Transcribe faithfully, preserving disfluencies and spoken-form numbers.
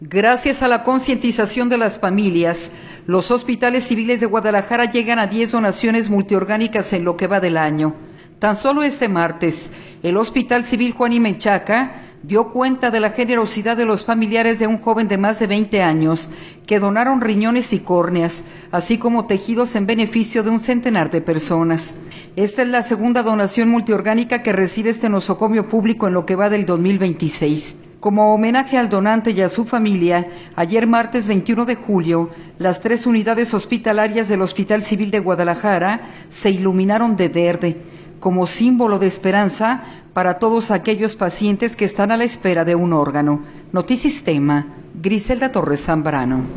Gracias a la concientización de las familias, los hospitales civiles de Guadalajara llegan a diez donaciones multiorgánicas en lo que va del año. Tan solo este martes, el Hospital Civil Juan y Menchaca dio cuenta de la generosidad de los familiares de un joven de más de veinte años que donaron riñones y córneas, así como tejidos en beneficio de un centenar de personas. Esta es la segunda donación multiorgánica que recibe este nosocomio público en lo que va del dos mil veintiséis. Como homenaje al donante y a su familia, ayer martes veintiuno de julio, las tres unidades hospitalarias del Hospital Civil de Guadalajara se iluminaron de verde, como símbolo de esperanza para todos aquellos pacientes que están a la espera de un órgano. Notisistema, Griselda Torres Zambrano.